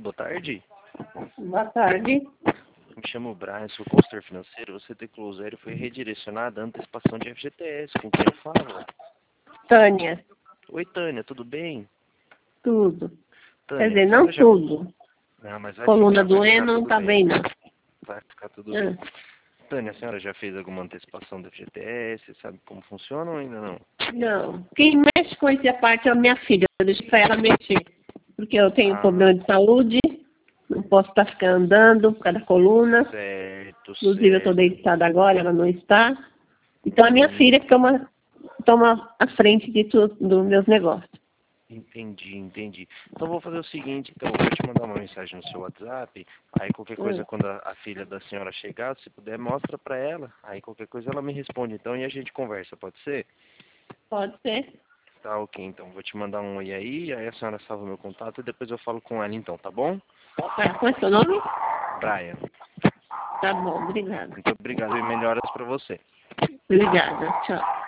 boa tarde. Boa tarde. Me chamo Brian, sou consultor financeiro. Você declarou zero e foi redirecionado à antecipação de FGTS. Com quem eu falo? Tânia. Oi, Tânia, tudo bem? Tudo. Tânia, Quer dizer, a não senhora já... tudo. Não, mas vai Coluna ficar doendo não tudo tá bem, não. Vai ficar tudo bem. Tânia, a senhora já fez alguma antecipação do FGTS? Sabe como funciona ou ainda não? Não. Quem mexe com essa parte é a minha filha. Eu deixo pra ela mexer. Porque eu tenho problema de saúde. Não posso estar ficando andando por causa da coluna. Certo, Inclusive, eu estou certo. deitada agora, ela não está. Então, a minha filha que toma a frente de tudo, dos meus negócios. Entendi. Então vou fazer o seguinte, então, eu vou te mandar uma mensagem no seu WhatsApp, aí qualquer coisa quando a filha da senhora chegar, se puder, mostra pra ela, aí qualquer coisa ela me responde então e a gente conversa, pode ser? Pode ser. Tá, ok, então vou te mandar um oi aí a senhora salva o meu contato e depois eu falo com ela então, tá bom? Qual é o seu nome? Brian. Tá bom, obrigada. Muito obrigado e melhoras pra você. Obrigada, tchau.